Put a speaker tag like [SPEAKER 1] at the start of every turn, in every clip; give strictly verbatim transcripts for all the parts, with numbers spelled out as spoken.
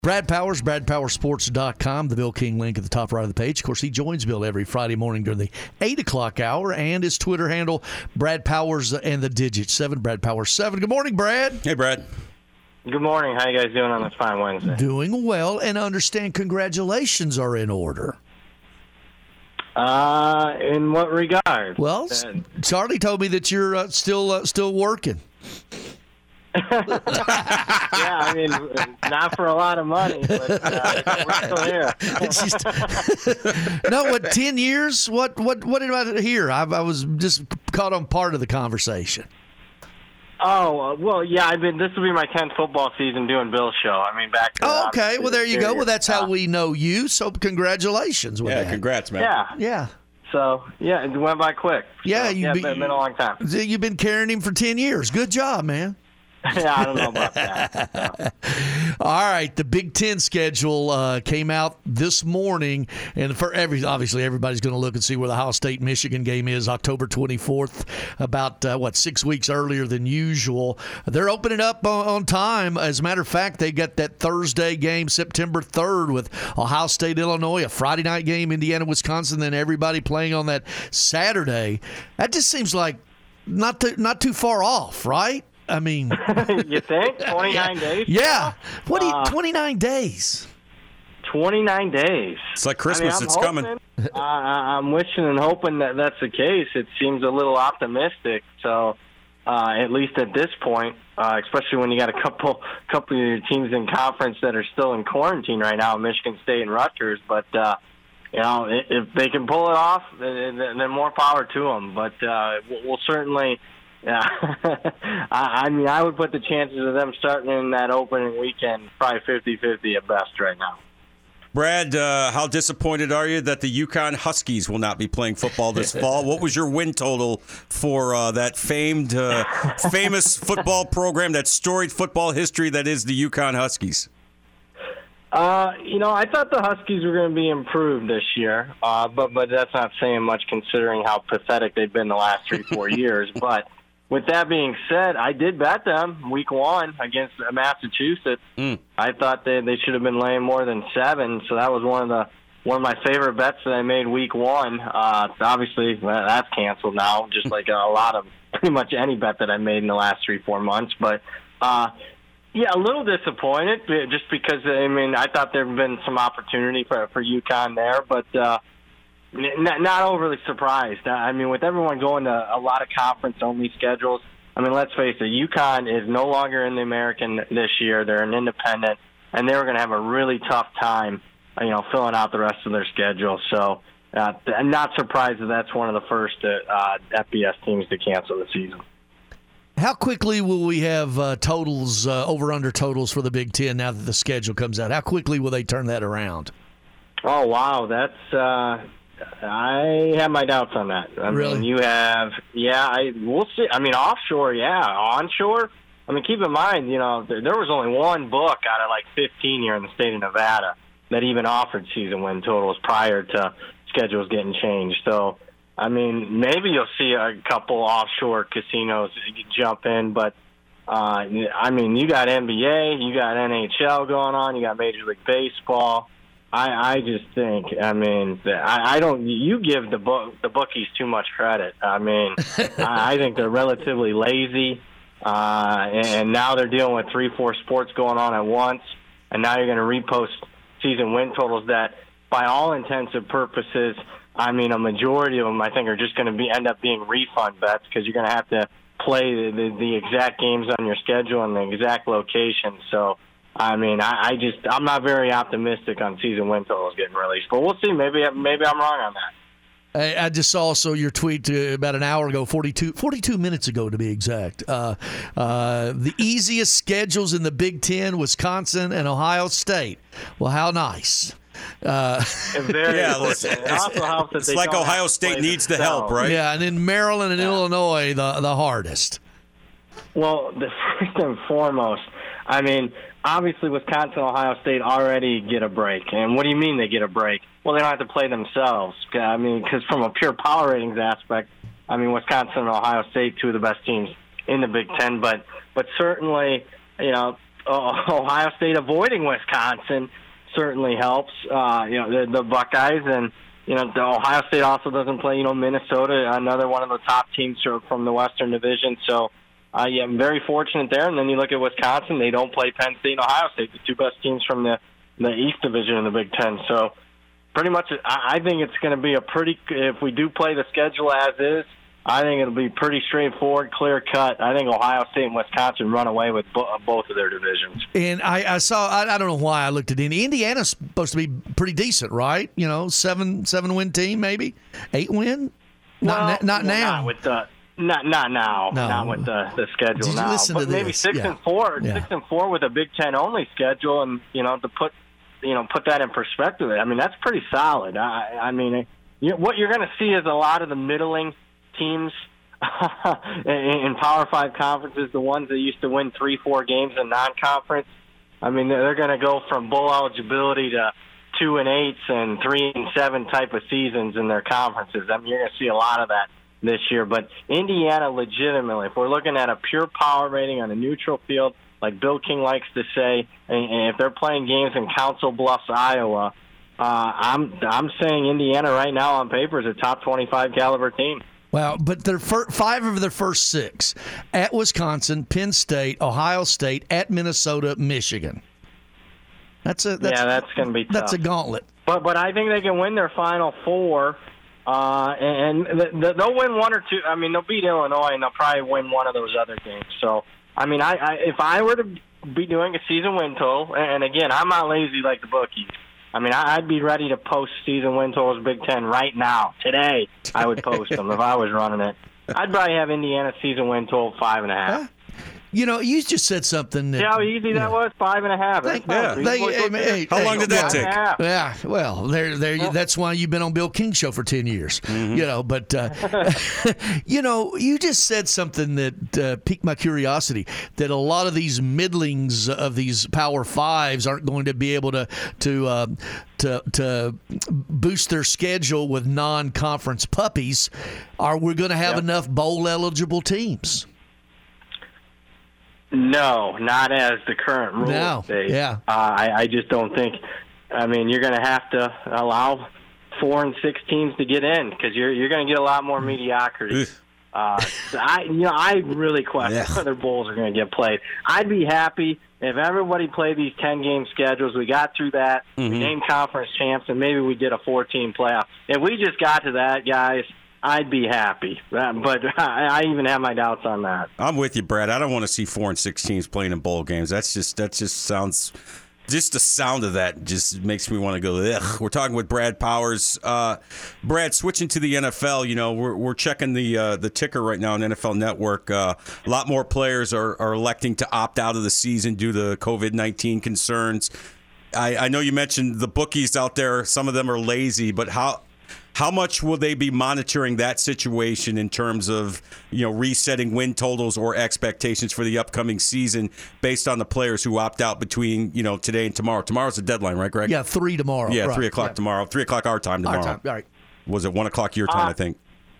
[SPEAKER 1] Brad Powers, brad powers sports dot com, the Bill King link at the top right of the page. Of course, he joins Bill every Friday morning during the eight o'clock hour, and his Twitter handle, Brad Powers and the digit seven, Brad Powers seven. Good morning, Brad.
[SPEAKER 2] Hey, Brad.
[SPEAKER 3] Good morning. How you guys doing on this fine Wednesday?
[SPEAKER 1] Doing well, and understand congratulations are in order.
[SPEAKER 3] Uh, in what regard?
[SPEAKER 1] Well,
[SPEAKER 3] Uh,
[SPEAKER 1] Charlie told me that you're uh, still uh, still working.
[SPEAKER 3] yeah, I mean, not for a lot of money, but uh, we're still here.
[SPEAKER 1] It's just- no, what, ten years? What what what did I hear? I, I was just caught on part of the conversation.
[SPEAKER 3] Oh, uh, well, yeah, I've been. This will be my tenth football season doing Bill's show. I mean, back to
[SPEAKER 1] Oh, okay. Well, there you go. Well, that's how
[SPEAKER 3] Uh,
[SPEAKER 1] we know you. So, congratulations with
[SPEAKER 2] Yeah,
[SPEAKER 1] that.
[SPEAKER 2] congrats, man.
[SPEAKER 3] Yeah.
[SPEAKER 1] Yeah.
[SPEAKER 3] So, yeah, it went by quick.
[SPEAKER 1] Yeah,
[SPEAKER 3] So,
[SPEAKER 1] you
[SPEAKER 3] yeah,
[SPEAKER 1] be-
[SPEAKER 3] it's been a long time.
[SPEAKER 1] You've been carrying him for ten years. Good job, man.
[SPEAKER 3] yeah, I don't know about that.
[SPEAKER 1] All right, the Big Ten schedule uh, came out this morning, and for every obviously everybody's going to look and see where the Ohio State Michigan game is, October twenty-fourth, about uh, what six weeks earlier than usual. They're opening up on, on time. As a matter of fact, they got that Thursday game, September third, with Ohio State, Illinois, a Friday night game, Indiana, Wisconsin, then everybody playing on that Saturday. That just seems like not too, not too far off, right? I mean,
[SPEAKER 3] You think? twenty-nine days?
[SPEAKER 1] yeah. What do you?
[SPEAKER 3] Uh,
[SPEAKER 1] twenty-nine days.
[SPEAKER 3] twenty-nine days.
[SPEAKER 2] It's like Christmas.
[SPEAKER 3] I mean, I'm
[SPEAKER 2] it's
[SPEAKER 3] hoping,
[SPEAKER 2] coming.
[SPEAKER 3] uh, I'm wishing and hoping that that's the case. It seems a little optimistic. So, uh, at least at this point, uh, especially when you got a couple couple of your teams in conference that are still in quarantine right now, Michigan State and Rutgers. But uh, you know, if, if they can pull it off, then, then more power to them. But uh, we'll, we'll certainly. Yeah, I, I mean, I would put the chances of them starting in that opening weekend probably fifty-fifty at best right now.
[SPEAKER 2] Brad, uh, how disappointed are you that the UConn Huskies will not be playing football this fall? What was your win total for uh, that famed, uh, famous football program, that storied football history that is the UConn Huskies?
[SPEAKER 3] Uh, you know, I thought the Huskies were going to be improved this year, uh, but but that's not saying much considering how pathetic they've been the last three, four years. But with that being said, I did bet them week one against Massachusetts.
[SPEAKER 2] Mm.
[SPEAKER 3] I thought they they should have been laying more than seven, so that was one of the one of my favorite bets that I made week one. Uh, obviously, well, that's canceled now, just like a lot of pretty much any bet that I made in the last three, four months. But uh, yeah, a little disappointed just because I mean I thought there had been some opportunity for for UConn there, but. Uh, Not, not overly surprised. I mean, with everyone going to a lot of conference-only schedules, I mean, let's face it, UConn is no longer in the American this year. They're an independent, and they were going to have a really tough time, you know, filling out the rest of their schedule. So uh, I'm not surprised that that's one of the first uh, F B S teams to cancel the season.
[SPEAKER 1] How quickly will we have uh, totals, uh, over-under totals for the Big Ten now that the schedule comes out? How quickly will they turn that around?
[SPEAKER 3] Oh, wow. That's uh, – I have my doubts on that. I
[SPEAKER 1] Really?
[SPEAKER 3] mean, you have – yeah, I we'll see. I mean, offshore, yeah. Onshore, I mean, keep in mind, you know, there, there was only one book out of like fifteen here in the state of Nevada that even offered season win totals prior to schedules getting changed. So, I mean, maybe you'll see a couple offshore casinos jump in, but uh, I mean, you got N B A, you got N H L going on, you got Major League Baseball. I, I just think, I mean, I, I don't. You give the book the bookies too much credit. I mean, I, I think they're relatively lazy, uh, and now they're dealing with three, four sports going on at once, and now you're going to repost season win totals that, by all intents and purposes, I mean, a majority of them I think are just going to be end up being refund bets because you're going to have to play the, the, the exact games on your schedule and the exact location. So. I mean, I, I just I'm not very optimistic on season win totals getting released, but we'll see. Maybe maybe I'm wrong on that.
[SPEAKER 1] I, I just saw also your tweet uh, about an hour ago, forty-two, forty-two minutes ago to be exact. Uh, uh, the easiest schedules in the Big Ten: Wisconsin and Ohio State. Well, how nice. Uh,
[SPEAKER 3] Very
[SPEAKER 2] yeah,
[SPEAKER 3] important.
[SPEAKER 2] listen,
[SPEAKER 3] It also helps that
[SPEAKER 2] it's
[SPEAKER 3] they
[SPEAKER 2] like
[SPEAKER 3] don't
[SPEAKER 2] Ohio
[SPEAKER 3] have to
[SPEAKER 2] State
[SPEAKER 3] play
[SPEAKER 2] needs the
[SPEAKER 3] themselves.
[SPEAKER 2] help, right?
[SPEAKER 1] Yeah, and then Maryland and
[SPEAKER 3] Yeah.
[SPEAKER 1] Illinois, the the hardest.
[SPEAKER 3] Well, the first and foremost, I mean, obviously Wisconsin and Ohio State already get a break. And what do you mean they get a break? Well, they don't have to play themselves. I mean, because from a pure power ratings aspect, I mean, Wisconsin and Ohio State, two of the best teams in the Big Ten. But but certainly, you know, uh, Ohio State avoiding Wisconsin certainly helps. Uh, you know, the, the Buckeyes, and you know, the Ohio State also doesn't play. You know, Minnesota, another one of the top teams from the Western Division. So, uh, yeah, I'm very fortunate there. And then you look at Wisconsin; they don't play Penn State and Ohio State, the two best teams from the the East Division in the Big Ten. So, pretty much, I, I think it's going to be a pretty. If we do play the schedule as is, I think it'll be pretty straightforward, clear cut. I think Ohio State and Wisconsin run away with bo- both of their divisions.
[SPEAKER 1] And I, I saw, I, I don't know why I looked at Indy. Indiana's supposed to be pretty decent, right? You know, seven seven win team, maybe eight win. Not
[SPEAKER 3] well,
[SPEAKER 1] na- not
[SPEAKER 3] well,
[SPEAKER 1] now.
[SPEAKER 3] Not with the not not now.
[SPEAKER 1] No.
[SPEAKER 3] Not with the, the schedule
[SPEAKER 1] Did you
[SPEAKER 3] now.
[SPEAKER 1] listen
[SPEAKER 3] but
[SPEAKER 1] to
[SPEAKER 3] maybe
[SPEAKER 1] this?
[SPEAKER 3] six
[SPEAKER 1] Yeah.
[SPEAKER 3] and four,
[SPEAKER 1] Yeah.
[SPEAKER 3] six and four with a Big Ten only schedule, and you know to put you know put that in perspective. I mean that's pretty solid. I, I mean, you, what you're going to see is a lot of the middling teams. in Power Five conferences, the ones that used to win three, four games in non-conference, I mean, they're going to go from bowl eligibility to two and eights and three and seven type of seasons in their conferences. I mean, you're going to see a lot of that this year. But Indiana, legitimately, if we're looking at a pure power rating on a neutral field, like Bill King likes to say, and if they're playing games in Council Bluffs, Iowa, uh, I'm I'm saying Indiana right now on paper is a top twenty-five caliber team.
[SPEAKER 1] Well, but their fir- five of their first six at Wisconsin, Penn State, Ohio State, at Minnesota, Michigan. That's a that's,
[SPEAKER 3] yeah, that's going to be tough.
[SPEAKER 1] That's a gauntlet.
[SPEAKER 3] But but I think they can win their final four, uh, and the, they'll win one or two. I mean, they'll beat Illinois, and they'll probably win one of those other games. So I mean, I, I if I were to be doing a season win total, and again, I'm not lazy like the bookies. I mean, I'd be ready to post season win totals Big Ten right now. Today, I would post them if I was running it. I'd probably have Indiana season win total five and a half.
[SPEAKER 1] Huh? You know, you just said something. That,
[SPEAKER 3] See how easy that was? Five and a half.
[SPEAKER 1] They,
[SPEAKER 3] That's
[SPEAKER 1] yeah. They, hey, hey,
[SPEAKER 2] how
[SPEAKER 1] hey,
[SPEAKER 2] long did that take?
[SPEAKER 1] Yeah, well, there, there. That's why you've been on Bill King's show for ten years. Mm-hmm. You know, but uh, you know, you just said something that uh, piqued my curiosity. That a lot of these middlings of these Power Fives aren't going to be able to to uh, to to boost their schedule with non-conference puppies. Are we going to have
[SPEAKER 3] yep.
[SPEAKER 1] enough bowl eligible teams?
[SPEAKER 3] No, not as the current rule.
[SPEAKER 1] No, yeah.
[SPEAKER 3] Uh, I, I just don't think. I mean, you're going to have to allow four and six teams to get in because you're you're going to get a lot more mediocrity. Uh, so I, you know, I really question
[SPEAKER 2] yeah.
[SPEAKER 3] whether bowls are going to get played. I'd be happy if everybody played these ten-game schedules. We got through that,
[SPEAKER 2] mm-hmm.
[SPEAKER 3] we named conference champs, and maybe we did a four-team playoff. If we just got to that, guys, I'd be happy, but I even have my doubts on that.
[SPEAKER 2] I'm with you, Brad. I don't want to see four and six teams playing in bowl games. That's just that just sounds, just the sound of that just makes me want to go. Ugh. We're talking with Brad Powers. Uh, Brad, switching to the N F L. You know, we're we're checking the uh, the ticker right now on N F L Network. Uh, a lot more players are are electing to opt out of the season due to COVID nineteen concerns. I, I know you mentioned the bookies out there. Some of them are lazy, but how? How much will they be monitoring that situation in terms of, you know, resetting win totals or expectations for the upcoming season based on the players who opt out between, you know, today and tomorrow? Tomorrow's the deadline, right, Greg?
[SPEAKER 1] Yeah, three tomorrow.
[SPEAKER 2] Yeah,
[SPEAKER 1] right.
[SPEAKER 2] three o'clock
[SPEAKER 1] yeah.
[SPEAKER 2] tomorrow. Three o'clock our time tomorrow.
[SPEAKER 1] Our time. All right.
[SPEAKER 2] Was it one o'clock your time?
[SPEAKER 3] Uh,
[SPEAKER 2] I think.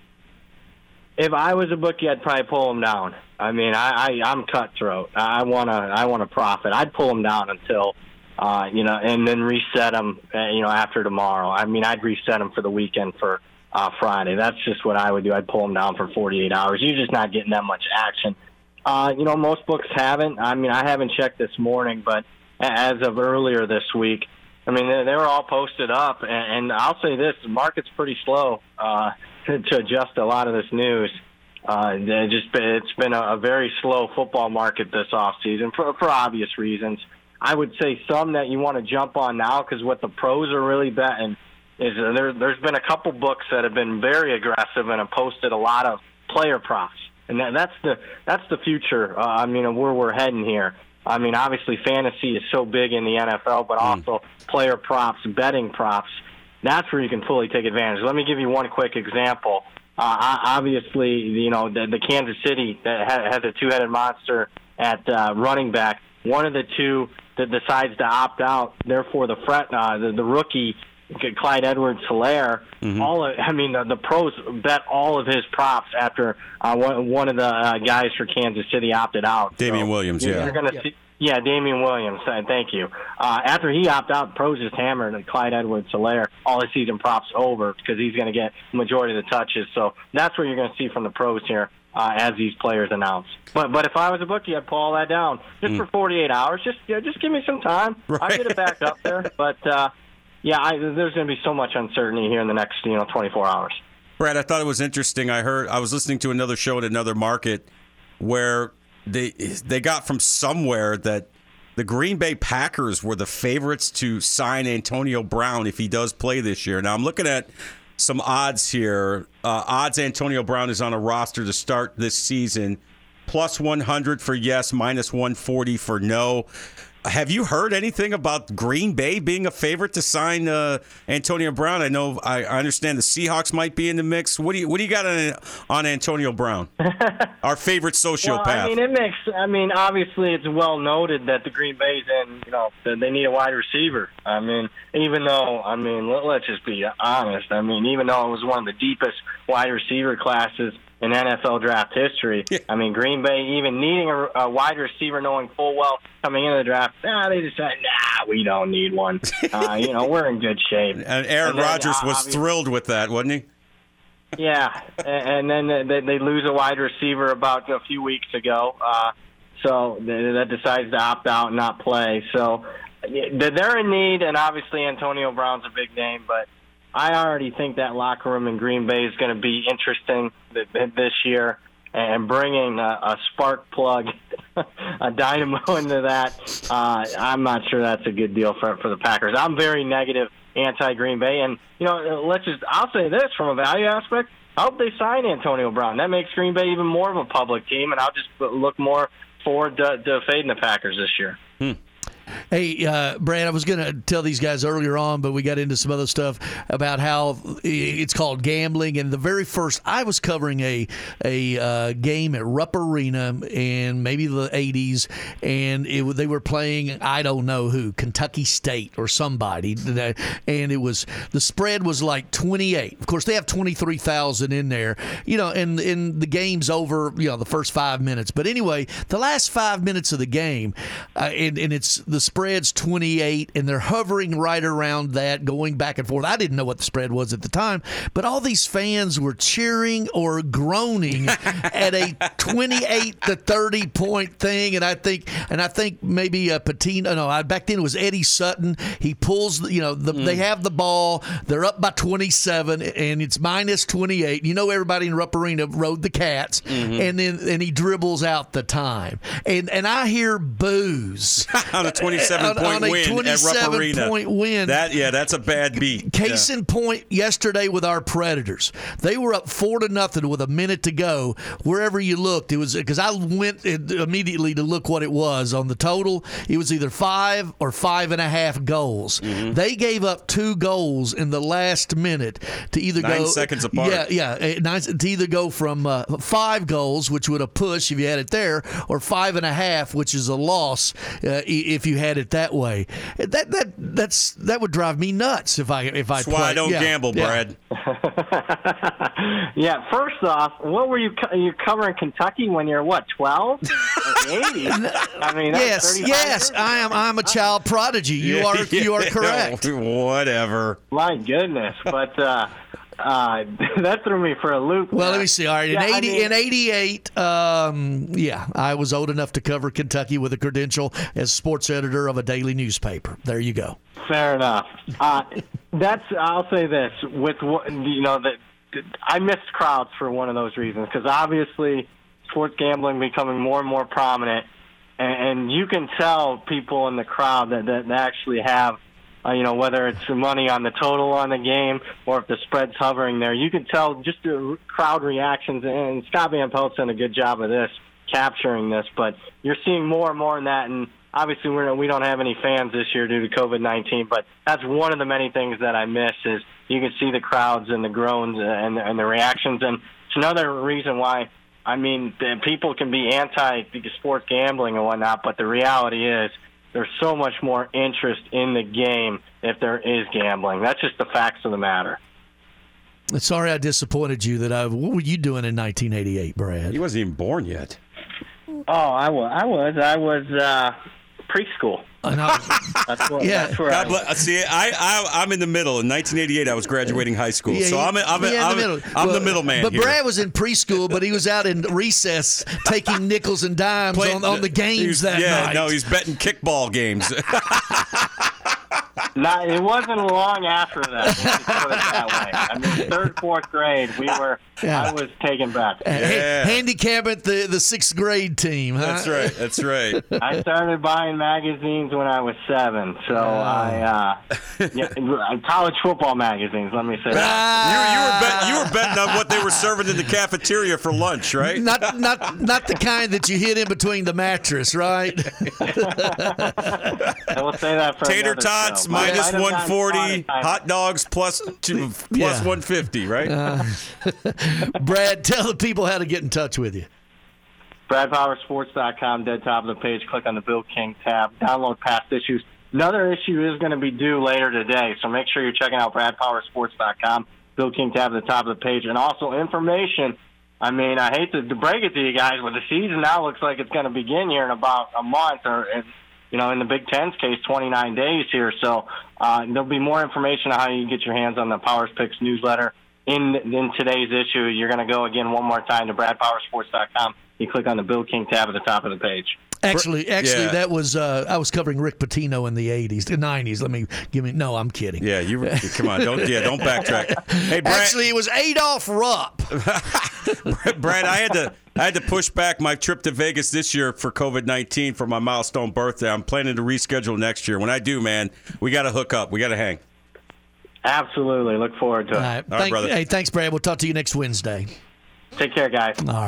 [SPEAKER 3] If I was a bookie, I'd probably pull them down. I mean, I, I I'm cutthroat. I wanna I want to profit. I'd pull them down until. Uh, you know, and then reset them, uh, you know, after tomorrow. I mean, I'd reset them for the weekend for uh, Friday. That's just what I would do. I'd pull them down for forty-eight hours. You're just not getting that much action. Uh, you know, most books haven't. I mean, I haven't checked this morning, but as of earlier this week, I mean, they, they were all posted up. And, and I'll say this, the market's pretty slow uh, to, to adjust a lot of this news. Uh, it just It's been a, a very slow football market this offseason for, for obvious reasons. I would say some that you want to jump on now because what the pros are really betting is uh, there, there's been a couple books that have been very aggressive and have posted a lot of player props. And that, that's the that's the future, uh, I mean, of where we're heading here. I mean, obviously fantasy is so big in the N F L, but also mm. player props, betting props. That's where you can fully take advantage. Let me give you one quick example. Uh, obviously, you know, the, the Kansas City that has a two-headed monster at uh, running back. One of the two that decides to opt out, therefore the fret, uh, the, the rookie Clyde Edwards-Helaire, mm-hmm. all of, I mean the, the pros bet all of his props after uh, one, one of the uh, guys for Kansas City opted out.
[SPEAKER 2] Damian
[SPEAKER 3] so
[SPEAKER 2] Williams,
[SPEAKER 3] you're,
[SPEAKER 2] yeah.
[SPEAKER 3] You're going to
[SPEAKER 1] yep.
[SPEAKER 3] see, Yeah, Damian Williams. Uh, thank you. Uh, after he opted out, pros just hammered Clyde Edwards-Helaire. All his season props over because he's going to get the majority of the touches. So that's what you're going to see from the pros here uh, as these players announce. But but if I was a bookie, I'd pull all that down just mm. for forty-eight hours. Just yeah, just give me some time.
[SPEAKER 2] Right.
[SPEAKER 3] I'll get it back up there. But uh, yeah, I, there's going to be so much uncertainty here in the next you know twenty-four hours.
[SPEAKER 2] Brad, I thought it was interesting. I heard I was listening to another show at another market where they they got from somewhere that the Green Bay Packers were the favorites to sign Antonio Brown if he does play this year. Now I'm looking at some odds here. Uh, odds Antonio Brown is on a roster to start this season. Plus one hundred for yes, minus one forty for no. Have you heard anything about Green Bay being a favorite to sign uh, Antonio Brown? I know I, I understand the Seahawks might be in the mix. What do you what do you got on, on Antonio Brown? Our favorite sociopath.
[SPEAKER 3] Well, I mean, it makes. I mean, obviously, it's well noted that the Green Bay's in. You know, they need a wide receiver. I mean, even though, I mean, let, let's just be honest. I mean, even though it was one of the deepest wide receiver classes in N F L draft history.
[SPEAKER 2] Yeah.
[SPEAKER 3] I mean, Green Bay even needing a, a wide receiver, knowing full well coming into the draft, nah, they just said, nah, we don't need one. Uh, you know, we're in good shape.
[SPEAKER 2] And Aaron and then, Rodgers was thrilled with that, wasn't he?
[SPEAKER 3] Yeah, and then they, they lose a wide receiver about a few weeks ago, uh, so that decides to opt out and not play. So they're in need, and obviously Antonio Brown's a big name, but I already think that locker room in Green Bay is going to be interesting this year, and bringing a, a spark plug, a dynamo into that, uh, I'm not sure that's a good deal for for the Packers. I'm very negative, anti-Green Bay, and you know, let's just I'll say this from a value aspect. I hope they sign Antonio Brown. That makes Green Bay even more of a public team, and I'll just look more forward to, to fading the Packers this year.
[SPEAKER 2] Hmm.
[SPEAKER 1] Hey, uh, Brad, I was going to tell these guys earlier on, but we got into some other stuff about how it's called gambling. And the very first, I was covering a a uh, game at Rupp Arena in maybe the eighties, and it, they were playing, I don't know who, Kentucky State or somebody. And it was, the spread was like twenty-eight. Of course, they have twenty-three thousand in there, you know, and, and the game's over, you know, the first five minutes. But anyway, the last five minutes of the game, uh, and, and it's the spread's twenty-eight, and they're hovering right around that, going back and forth. I didn't know what the spread was at the time, but all these fans were cheering or groaning at a twenty-eight to thirty point thing. And I think, and I think maybe uh, Patino. No, I, back then it was Eddie Sutton. He pulls, you know, the, mm. they have the ball. They're up by twenty-seven, and it's minus twenty-eight. You know, everybody in Rupp Arena rode the Cats, mm-hmm. and then and he dribbles out the time, and and I hear boos
[SPEAKER 2] on a twenty-seven point
[SPEAKER 3] on,
[SPEAKER 2] win
[SPEAKER 3] on a twenty-seven
[SPEAKER 2] at Rupp Arena.
[SPEAKER 3] Point win.
[SPEAKER 2] That yeah, that's a bad beat.
[SPEAKER 1] Case
[SPEAKER 2] yeah.
[SPEAKER 1] in point, yesterday with our Predators, they were up four to nothing with a minute to go. Wherever you looked, it was because I went immediately to look what it was on the total. It was either five or five and a half goals. Mm-hmm. They gave up two goals in the last minute to either
[SPEAKER 2] nine
[SPEAKER 1] go
[SPEAKER 2] seconds apart.
[SPEAKER 1] Yeah, yeah, nine, to either go from uh, five goals, which would have pushed if you had it there, or five and a half, which is a loss uh, if you had it that way. That that that's that would drive me nuts if I if I.
[SPEAKER 2] That's why I don't
[SPEAKER 1] yeah,
[SPEAKER 2] gamble,
[SPEAKER 1] yeah.
[SPEAKER 2] Brad.
[SPEAKER 3] Yeah. First off, what were you co- you covering Kentucky when you're what twelve? eighty. I mean,
[SPEAKER 1] yes, yes. I am. I'm a child prodigy. You
[SPEAKER 2] yeah,
[SPEAKER 1] are.
[SPEAKER 2] Yeah,
[SPEAKER 1] you are correct.
[SPEAKER 2] Whatever.
[SPEAKER 3] My goodness, but. uh Uh, that threw me for a loop.
[SPEAKER 1] Well, let me see. All right, in
[SPEAKER 3] yeah,
[SPEAKER 1] eighty,
[SPEAKER 3] I mean,
[SPEAKER 1] in eighty-eight, um, yeah, I was old enough to cover Kentucky with a credential as sports editor of a daily newspaper. There you go.
[SPEAKER 3] Fair enough. Uh, that's. I'll say this with you know that I missed crowds for one of those reasons because obviously sports gambling becoming more and more prominent, and, and you can tell people in the crowd that that actually have. Uh, you know, whether it's money on the total on the game or if the spread's hovering there, you can tell just the crowd reactions. And Scott Van Pelt's done a good job of this, capturing this. But you're seeing more and more in that. And obviously, we're, we don't have any fans this year due to COVID nineteen. But that's one of the many things that I miss is you can see the crowds and the groans and, and the reactions. And it's another reason why, I mean, people can be anti-sports gambling and whatnot, but the reality is, there's so much more interest in the game if there is gambling. That's just the facts of the matter.
[SPEAKER 1] Sorry I disappointed you. That I. What were you doing in nineteen eighty-eight, Brad?
[SPEAKER 2] He wasn't even born yet.
[SPEAKER 3] Oh, I was. I was. I was. Uh, preschool.
[SPEAKER 1] Uh, no.
[SPEAKER 3] That's where,
[SPEAKER 1] Yeah.
[SPEAKER 3] that's where
[SPEAKER 2] God
[SPEAKER 3] I
[SPEAKER 2] bless.
[SPEAKER 3] was.
[SPEAKER 2] See, I, I, I'm in the middle. In nineteen eighty-eight, I was graduating high school.
[SPEAKER 1] Yeah,
[SPEAKER 2] so
[SPEAKER 1] he-
[SPEAKER 2] I'm, I'm,
[SPEAKER 1] yeah, in
[SPEAKER 2] I'm,
[SPEAKER 1] the middle.
[SPEAKER 2] I'm
[SPEAKER 1] Well,
[SPEAKER 2] the middleman
[SPEAKER 1] But
[SPEAKER 2] here.
[SPEAKER 1] Brad was in preschool, but he was out in recess taking nickels and dimes
[SPEAKER 2] Playing-
[SPEAKER 1] on, on the games
[SPEAKER 2] he's-
[SPEAKER 1] that
[SPEAKER 2] yeah,
[SPEAKER 1] night.
[SPEAKER 2] no, he's betting kickball games.
[SPEAKER 3] Not, it wasn't long after that. Let's just put it that way. I mean, third, fourth grade, we were.
[SPEAKER 1] Yeah.
[SPEAKER 3] I was taking bets.
[SPEAKER 1] Ha-
[SPEAKER 2] Yeah.
[SPEAKER 1] handicap at the, the sixth grade team. Huh?
[SPEAKER 2] That's right. That's right.
[SPEAKER 3] I started buying magazines when I was seven, so I uh, yeah, college football magazines. Let me say that.
[SPEAKER 2] You, you were bet, you were betting on what they were serving in the cafeteria for lunch, right?
[SPEAKER 1] Not not not the kind that you hit in between the mattress, right?
[SPEAKER 3] I will say that for
[SPEAKER 2] Tater
[SPEAKER 3] another
[SPEAKER 2] tots
[SPEAKER 3] show. Might-
[SPEAKER 2] minus
[SPEAKER 3] might have
[SPEAKER 2] one
[SPEAKER 3] gotten
[SPEAKER 2] forty,
[SPEAKER 3] caught in time.
[SPEAKER 2] hot dogs plus two, plus
[SPEAKER 1] Yeah.
[SPEAKER 2] one fifty, right?
[SPEAKER 1] Brad, tell the people how to get in touch with you.
[SPEAKER 3] Brad Power Sports dot com, dead top of the page. Click on the Bill King tab. Download past issues. Another issue is going to be due later today, so make sure you're checking out Brad Power Sports dot com, Bill King tab at the top of the page, and also information. I mean, I hate to, to break it to you guys, but the season now looks like it's going to begin here in about a month, or in, you know, in the Big Ten's case, twenty-nine days here. So uh, there'll be more information on how you can get your hands on the Powers Picks newsletter in in today's issue. You're going to go again one more time to Brad Power Sports dot com. You click on the Bill King tab at the top of the page.
[SPEAKER 1] Actually, actually,
[SPEAKER 2] Yeah.
[SPEAKER 1] that was uh, I was covering Rick Pitino in the eighties, the nineties. Let me give me. No, I'm kidding.
[SPEAKER 2] Yeah, you were, come on, don't yeah, don't backtrack. Hey, Brad,
[SPEAKER 1] Actually, it was Adolph Rupp.
[SPEAKER 2] Brad, I had to I had to push back my trip to Vegas this year for COVID nineteen for my milestone birthday. I'm planning to reschedule next year. When I do, man, we got to hook up. We got to hang.
[SPEAKER 3] Absolutely. Look forward to it.
[SPEAKER 1] All right.
[SPEAKER 2] All right,
[SPEAKER 1] Thank-
[SPEAKER 2] brother.
[SPEAKER 1] Hey, thanks, Brad. We'll talk to you next Wednesday.
[SPEAKER 3] Take care, guys.
[SPEAKER 1] All right.